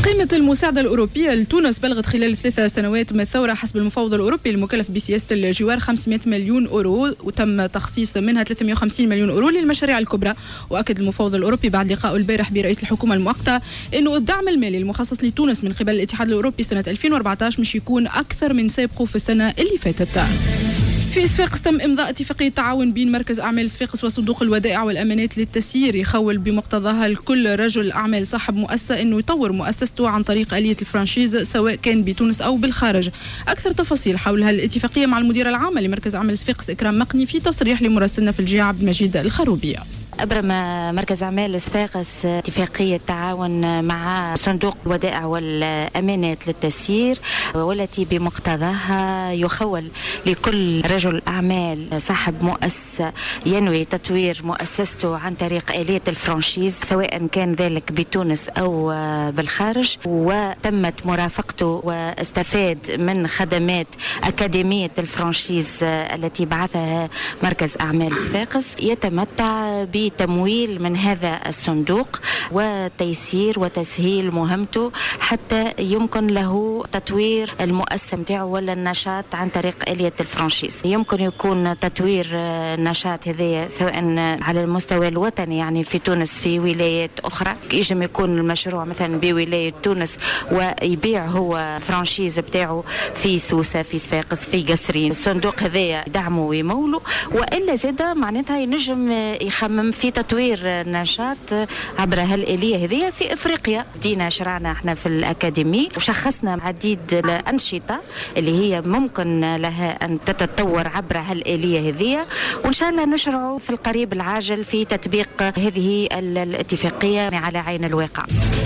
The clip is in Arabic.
قيمة المساعدة الأوروبية لتونس بلغت خلال 3 سنوات من الثورة حسب المفوض الأوروبي المكلف بسياسة الجوار 500 مليون أورو، وتم تخصيص منها 350 مليون أورو للمشاريع الكبرى. وأكد المفوض الأوروبي بعد لقائه البارح برئيس الحكومة المؤقتة أنه الدعم المالي المخصص لتونس من قبل الاتحاد الأوروبي سنة 2014 مش يكون أكثر من سابقه في السنة اللي فاتت. في صفاقس تم إمضاء اتفاقية تعاون بين مركز أعمال صفاقس وصندوق الودائع والأمانات للتسيير، يخول بمقتضاها لكل رجل أعمال صاحب مؤسسة أنه يطور مؤسسته عن طريق آلية الفرانشيز سواء كان بتونس أو بالخارج. أكثر تفاصيل حول هالاتفاقية مع المديرة العامة لمركز أعمال صفاقس إكرام مقني في تصريح لمراسلنا في الجهة عبد المجيد الخروبية. أبرم مركز أعمال صفاقس اتفاقية تعاون مع صندوق الودائع والأمانات للتسيير، والتي بمقتضاها يخول لكل رجل أعمال صاحب مؤسسة ينوي تطوير مؤسسته عن طريق آلية الفرانشيز سواء كان ذلك بتونس أو بالخارج، وتمت مرافقته واستفاد من خدمات أكاديمية الفرانشيز التي بعثها مركز أعمال صفاقس. يتمتع بتمويل من هذا الصندوق وتيسير وتسهيل مهمته حتى يمكن له تطوير المؤسسة متاعه ولا النشاط عن طريق آلية الفرانشيز. يمكن يكون تطوير النشاط هذا سواء على المستوى الوطني يعني في تونس في ولايات أخرى، يجب يكون المشروع مثلا بولاية تونس ويبيع هو فرانشيز بتاعه في سوسة في صفاقس في قصرين. الصندوق هذا يدعمه ويموله، وإلا زاد معناتها ينجم يخمم في تطوير النشاط عبر هالآلية هذه في إفريقيا. دينا شرعنا احنا في الأكاديمي وشخصنا عديد الأنشطة اللي هي ممكن لها أن تتطور عبر هالآلية هذه، وإن شاء الله نشرع في القريب العاجل في تطبيق هذه الاتفاقية على عين الواقع.